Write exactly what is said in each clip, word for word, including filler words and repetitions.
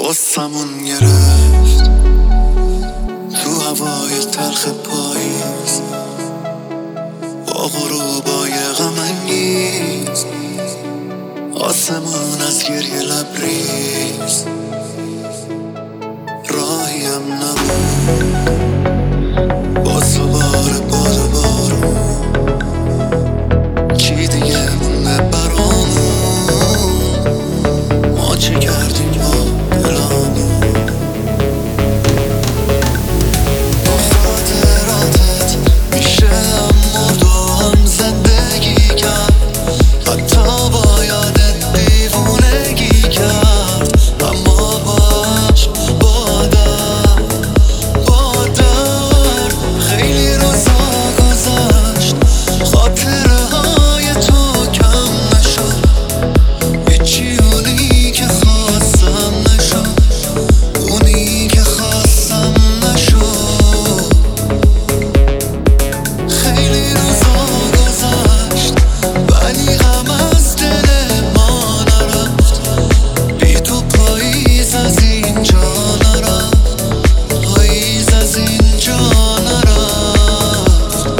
قصمون گرفت تو هوای تلخ پاییز، با غروبای غم انگیز، آسمون از گریه لبریز، راهیم نبود با سوار باد و بارون، چی دیگه مونه برامون، ما چه کردیم با دلامون. با خاطراتت میشه هم مرد و هم زندگی کرد، حتی با یادت دیوونگی کرد، اما باش با درد با درد خیلی روزا گذشت، خاطره های تو کم نشد، هیچی اونی که خواستم نشد، اونی که خواستم نشد. خیلی روزا گذشت ولی غم از دل ما نرفت، بی تو پاییز از اینجا نرفت، پاییز از اینجا نرفت.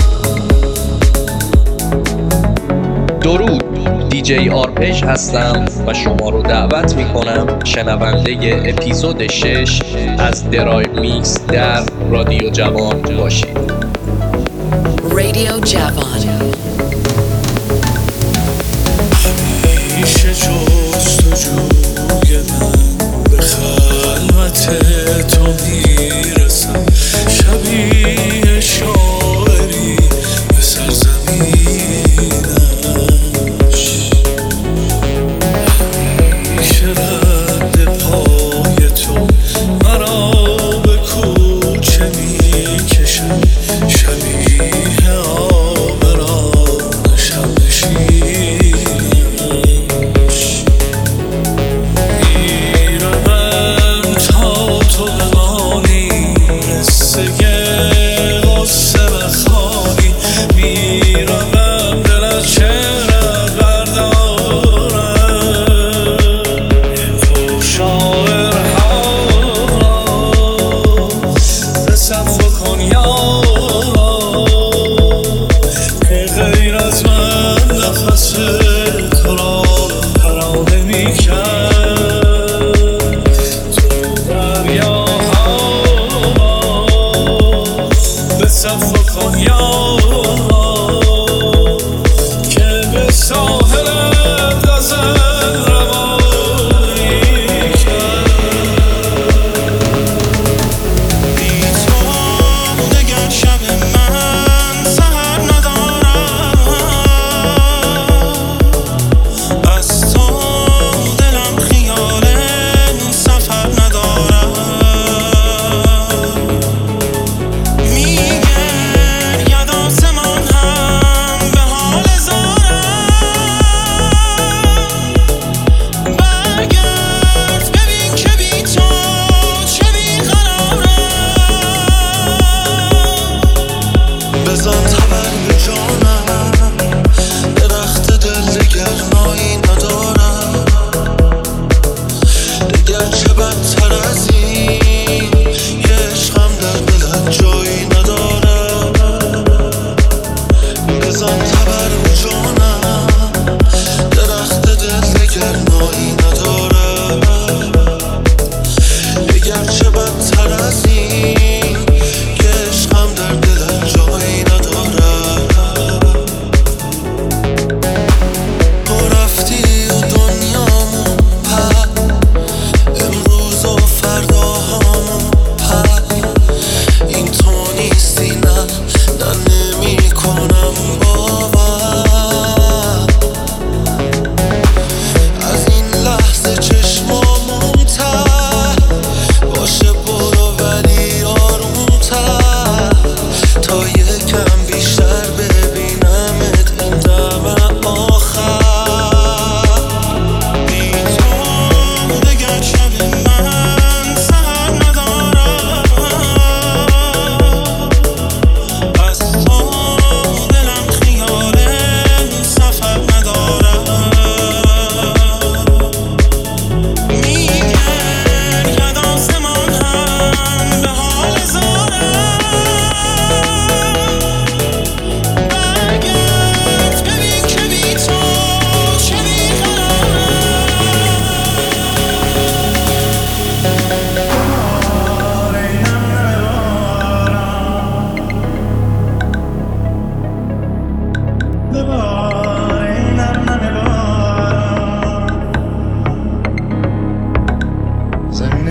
درود، دیجی آرپژ هستم و شما رو دعوت میکنم شنونده اپیزود شش از درایو میکس در رادیو جوان باشید. رادیو جوان. همیشه جستجوی من به خلوت تو میرسم، شبیه شاعری به سرزمینش، همیشه رد پای تو مرا به کوچه میکشم، شبیه آبران شب نشینش.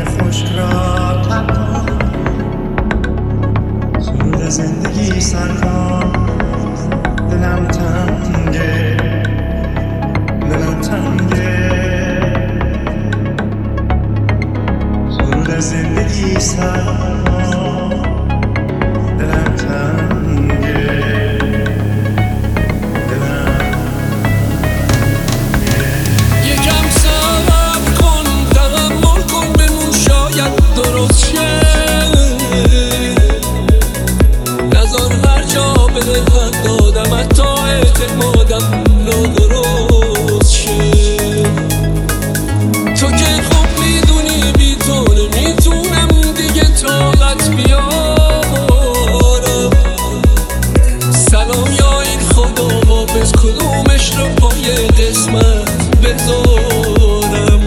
خشک را تب کن، سرود زندگی سر کن. دلم تنگه، دلم تنگه، سرود زندگی سر کن. دلم تنگه، دلم یکم صبر کن، تحمل کن، بمون شاید درست شه. نذار هر جا بده حق دادم، حتی اعتمادم نادرست شه. تو که خوب میدونی بی تو نمیتونم دیگه طاقت بیارم. سلام یا این خدا حافظ، کدومش رو پای قسمت بذارم.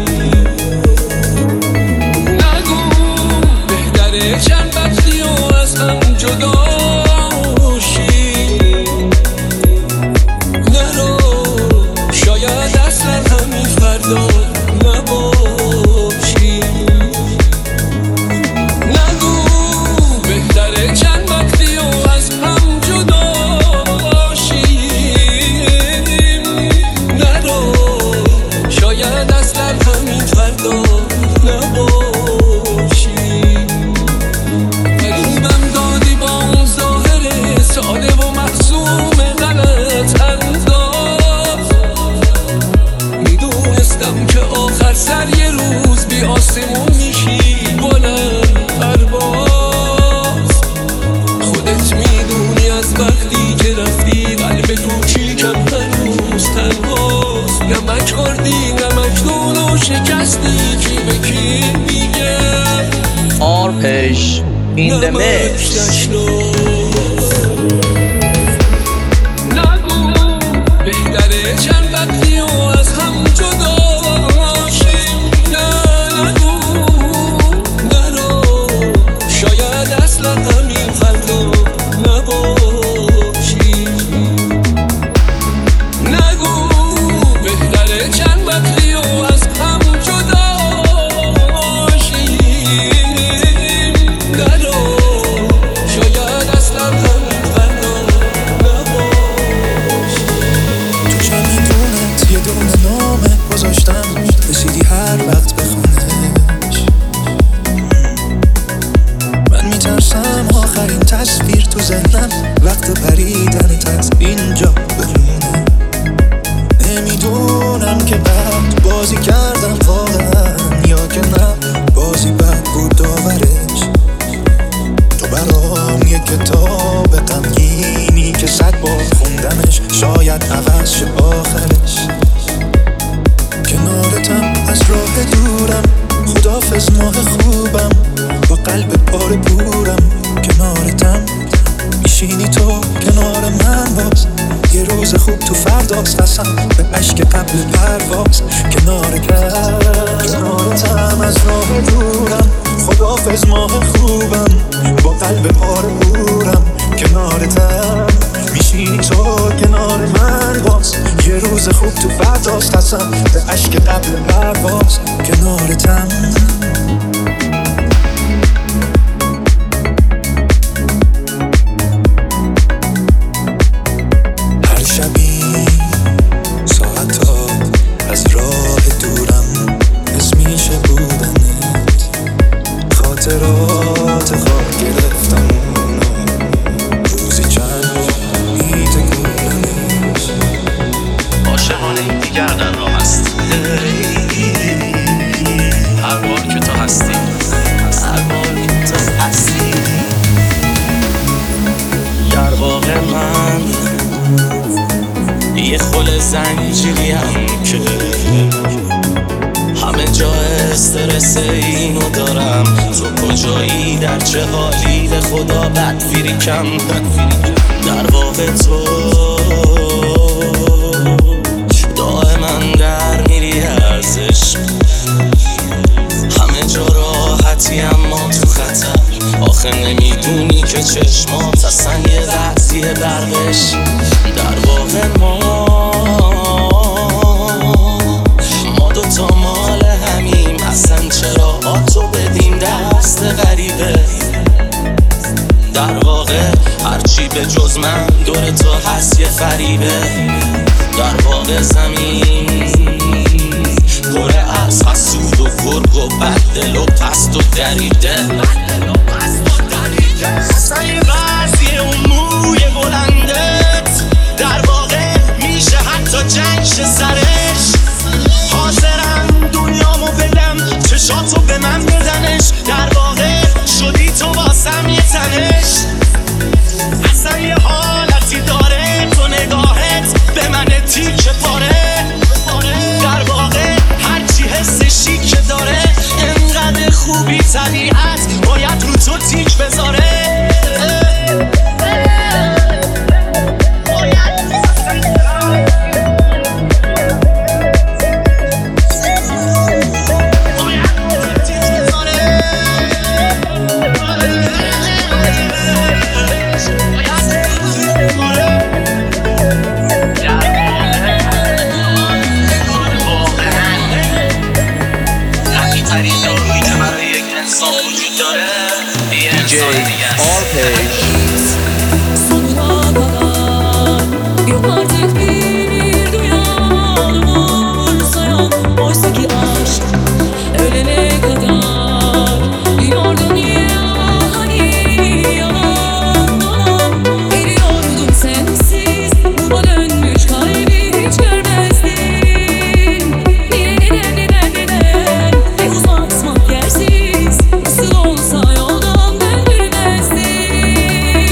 نگو بهتره چند وقتی و از هم جدا شی. نرو شاید اصلا همین فردا نباشی. نگو بهتره چند وقتی و از هم جدا شیم. نرو شاید اصلا همین فردا نباشی. قریبم دادی با اون ظاهر ساده و مخصوم غلط انداز. میدونستم که آخر سر یه روز بی آسمون میشی بلند پرواز. خودت میدونی از وقتی که رفتی قلب کوچیکم هنوز تنهاست. نمک خوردی نمک دون و شکستی، کی به کی میگه Arpej in the mix. نگو بهتره چند وقتی و از هم جدا شیم. نه نگو نرو شاید اصلا همین فردا نباشی. نگو بهتره چند وقتی و از هم جدا شیم. نرو شاید اصلا همین فردا نباشی. تو چمدونت یه دونه نامه گذاشتم، رسیدی هر وقت بخونش. من میترسم آخرین تصویر تو ذهنم وقت پریدنت از اینجا بمونه. نمیدونم که بد بازی کردم واقعا یا که نه بازی بد بود داورش. تو برام یه کتاب غمگینی که صد بار خوندمش، شاید عوض شه آخرش. کنارتم از راه دورم، خدافظ ماه خوبم، با قلب پاره پورم. کنارتم میشینی تو کنار من باز، یه روز خوب تو فرداست، قسم به عشق قبل پرواز. کنار کنارتم از راه دورم، خدافظ ماه خوبم، با قلب پاره پورم. کنارتم میشینی تو کنار من باز، یه روز خوب تو فرداست، قسم به عشق قبل پرواز. کنارتم هر شبی ساعتا از راه دورم حس میشه بودنت، خاطرات خواب گرفتم اونو روزی چند میتگونمش. عاشقان این دیگر در راه هست، هر بار که تو هستی، هر بار که تو هستی. در واقع من یه خل زنجیریم که همه جا استرس اینو دارم. تو کجایی، در چه حالی، به خدا بدفیریکم. در واقع تو دائما در میری از عشق. همه جا راحتی اما تو خطر. آخه نمیدونی که چشمات اصلا یه لحظیه برقش. در واقع ما ما دوتا مال همیم، اصلا چرا آتو بدیم دست غریبه. در واقع هرچی به جز من دور تو هست یه فریبه. در واقع زمین پره از حسود و گرگ و بددل و پست و دریده. اصلا یه وضعیه اون موی بلندت در واقع میشه حتی جنگش سرش. حاضرم دنیامو بدم چشاتو به من بدنش. در واقع شدی تو واسم یه تنش. اصلا یه حالتی داره تو نگاهت به من تیکه پاره. در واقع هرچی حس شیک داره انقدر خوبی طبیعت باید رو تو تیک بذاره. دی جی آرپیج. Sonuna kadar yok artık bir dünyanın umursayan. Oysa ki aşk ölene kadar diyordun ya hani yalan dolan. Eriyordum sensiz buba dönmüş kalbi hiç görmezdin. Niye neden neden neden ve uzatmak yersiz nasıl olsa yoldan döndürmezdin.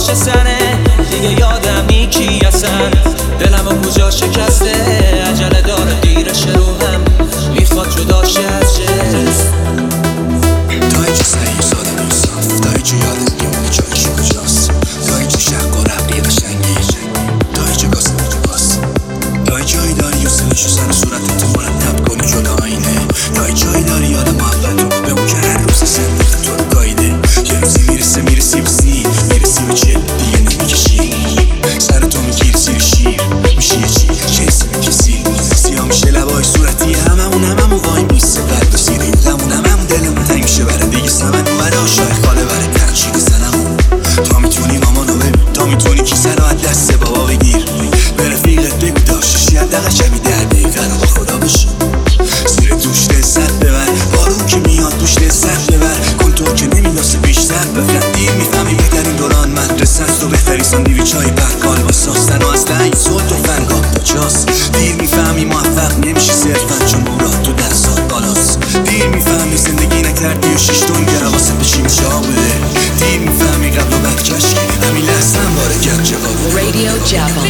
پشت سنه دیگه یادم نیکی اصلا دلم و کجا شکسته عجله داره دیرش رو هم میخواد جداشه از جسم تا اینجا سریع ساده مصاف تا اینجا یادت میمونه جایش کجاست تا اینجا شق و رقی قشنگی تا اینجا گاز نجاست تا اینجایی داری و سویشو سر صورتت تو مرتب کنی جلو آینه تا اینجایی داری یاد محبت به اون که هر روز زندگی تو رو گایده یه روزی میرسه میرسی به سی میرسی به چل دیگه نمیکشی سر تو میگیری زیر شیر میشه یه چی چیزی میکسی سیاه میشه لبای صورتی هممون هممون وای میسه قلب و سیری لمون هممون دلمون تنگ میشه برای دیگه سمن اومده آشای خاله برای پرچین سنمون تا میتونی مامانو ببین تا میتونی کیسه رو از دست بابا بگیر به رفیقت بگو داشتشی حداقل شبی در دقیقه رو با خدا بشی زیر دوش لذت ببر بارون که میاد دوش لذت ببر کنتور که نمیداسه بیشتر بفرد دیر میفهمی بهترین دوران مدرسه است و بهتری ساندویچ های پرکال با ساستن و اصلا این صلح و فرگاه کجاست دیر میفهمی موفق نمیشی صرفا چون مراد تو دستات بالاست دیر میفهمی زندگی نکردی و شیش تون گراباسه بشی مشابه دیر میفهمی قبل و بعد کشکی همین لحظه هم باره گرد جواب Radio Javon.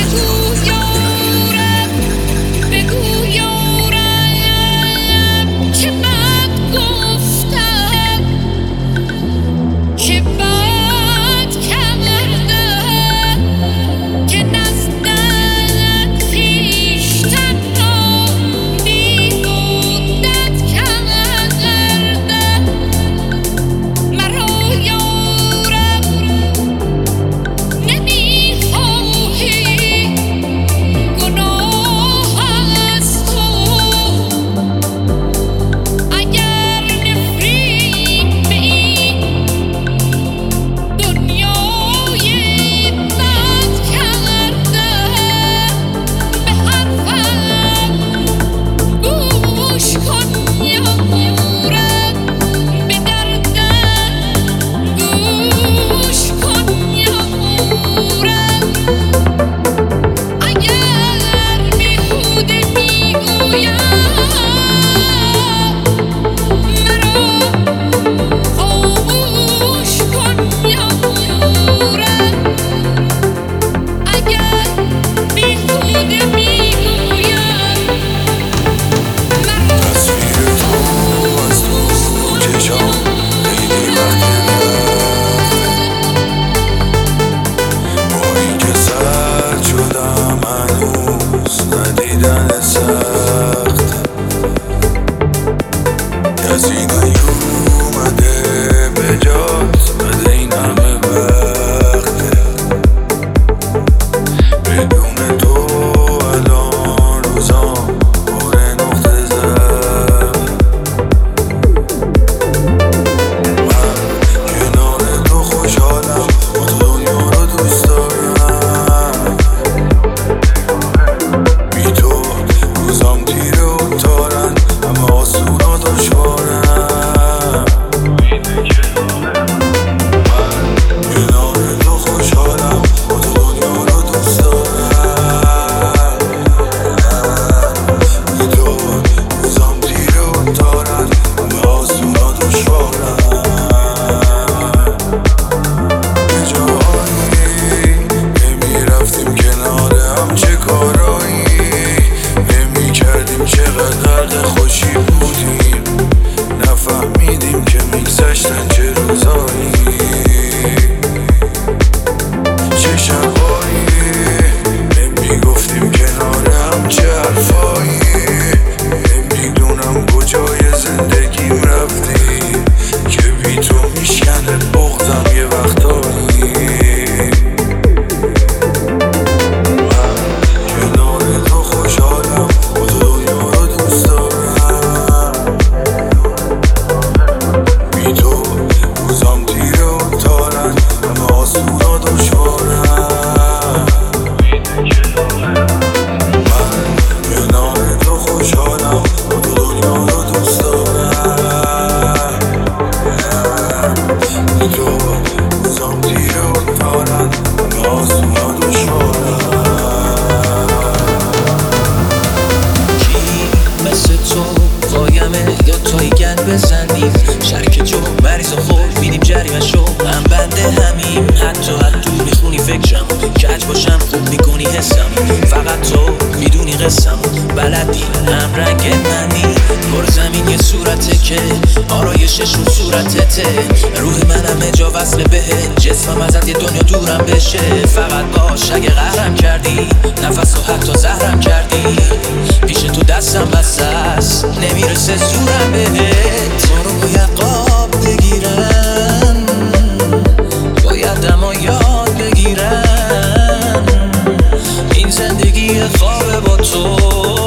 شرک جو مریض و خود بینیم جریمه شو هم بنده همیم حتی حد تو میخونی فکرم کج باشم خوب میکنی حسم فقط تو میدونی قسم بلدی هم رنگ منی پر زمین یه صورته که آرایشش رو صورتته روح منم جا وصل بهت جسمم ازت یه دنیا دورم بشه فقط باش اگه قهرم کردی نفس و حتی زهرم کردی پیش تو دستم بسته است نمیرسه زورم بهت تو رو باید قاب بگیرم باید دما یاد بگیرم این زندگی خوابه با تو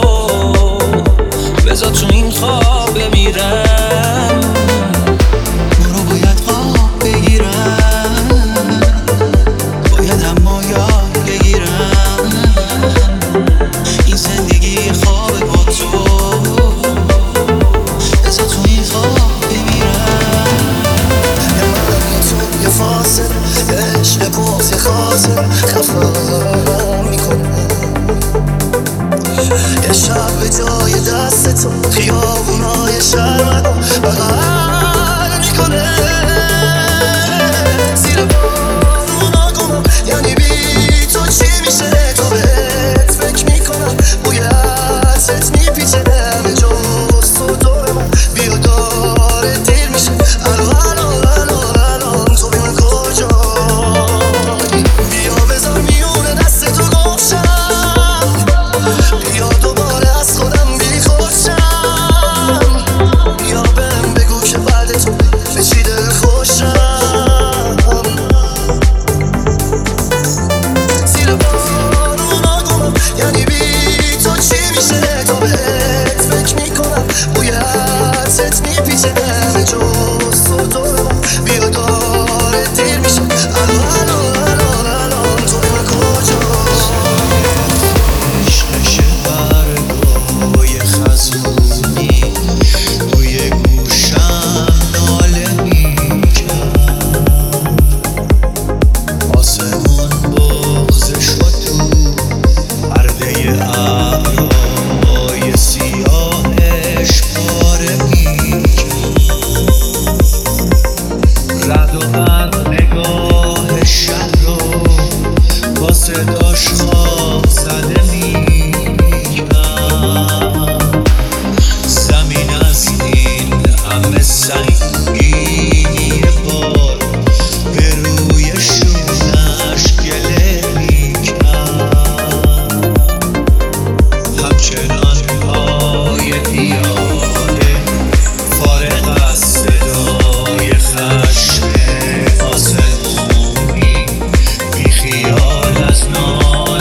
بذار تو این خواب بمیرم برو باید خواب بگیرم باید اما یاد بگیرم این زندگی خوابه با تو بذار تو این خواب بمیرم یه من تو یه فاصل عشق بغض خاصه خفم میکنه یه شب به جای دست تو خیابونای شرمدو بغل میکنه زیر بارونا گمم یعنی بی تو چی میشه تو بهت فکر میکنم باید ست میپیچه همه جز تو دور من بیا داره دیر میشه الان الان الان الان تو بی من کجایی بیا بذار میونه دست تو گمشم بیا دوباره از خودم بی خوشم بیا بهم بگو که بعد تو به چی دل خوشم زیر بارونا گمم یعنی بی تو چی میشه تو بهت فکر میکنم باید ست میپیچه همه جز تو دور من بیا داره دیر میشه الان الان الان الان تو به من کجایی عشقش برگای خزونی توی گوشم ناله میکرد آسمون بغضش رو تو پرده ابرهای سیاهش پاره میکرد رد و برق نگاه شهر رو با صداش خواب زده میکرد زمین از این همه سنگینی بار به روی شونش گله میکرد همچنان پای پیاده فارغ از صدای خشم آسمونی بی خیال از ناله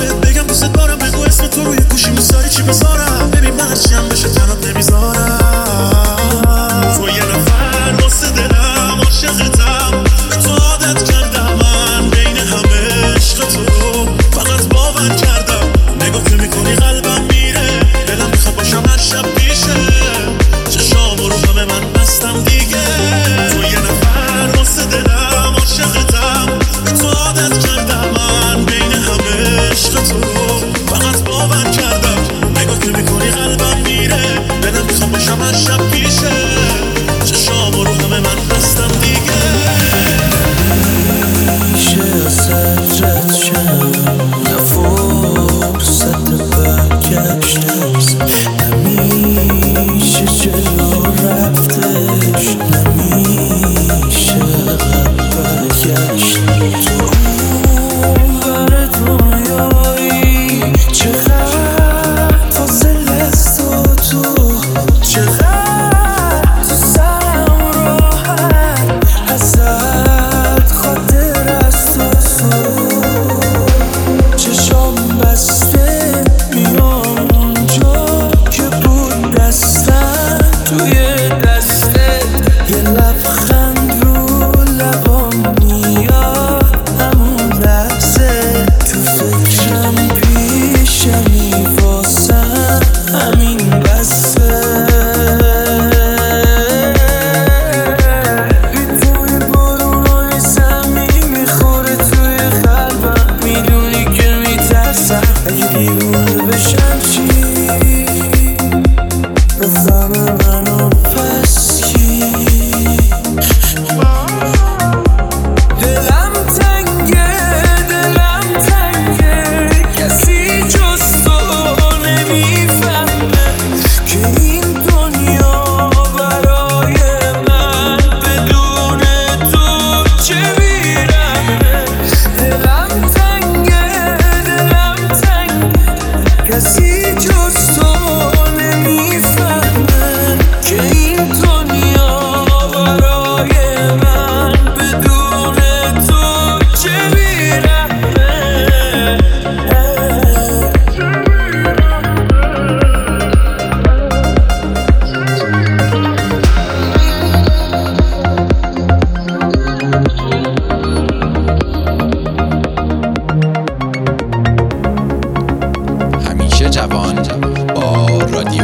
بهت بگم دوست دارم، بگو اسم تو روی گوشی میذاری چی بذارم، ببین من هرچی هم بشه تنات نمیذارم. تو یه نفر واسه دلم عاشقتم، به تو عادت کردم من بین همه عشق تو فقط باور کردم. نگاه که میکنی قلبم میره، دلم میخواد باشم هر شب پیشه، چشام رو همه من بستم دیگه. تو یه نفر واسه دلم عاشقتم، به تو عادت کردم من بین همه عشق تو فقط باور کردم. نگاه که میکنی قلبم میره، دلم میخواد باشم هر شب پیشه، چشام رو همه من بستم دیگه. میشه صدرت شم، نه فرصت برگشت نیست، نمیشه جلو رفتش، نمیشه عقب برگشت. تو بر دنیایی چقدر فاصله است و تو چقدر تو سرم راحت، ازت خاطر است و تو چشام بسته میام اونجا که بود دستم توی دستت، یه لبخند رو لبام میاد همون لحظه، تو فکرم پیشمی واسم همین بسه. توی بارونای زمین میخوره توی قلبم، میدونی که میترسم اگه دیوونه بشم چی، بفهم منو پس کی. دلم تنگه دلم تنگه، کسی جز تو نمیفهمه که این دنیا برای من بدون تو چه بیرمه. دلم تنگه دلم تنگه، کسی جز تو نمیفهمه که این دنیا برای من بدون تو چه بیرمه. همیشه جوان با رادیو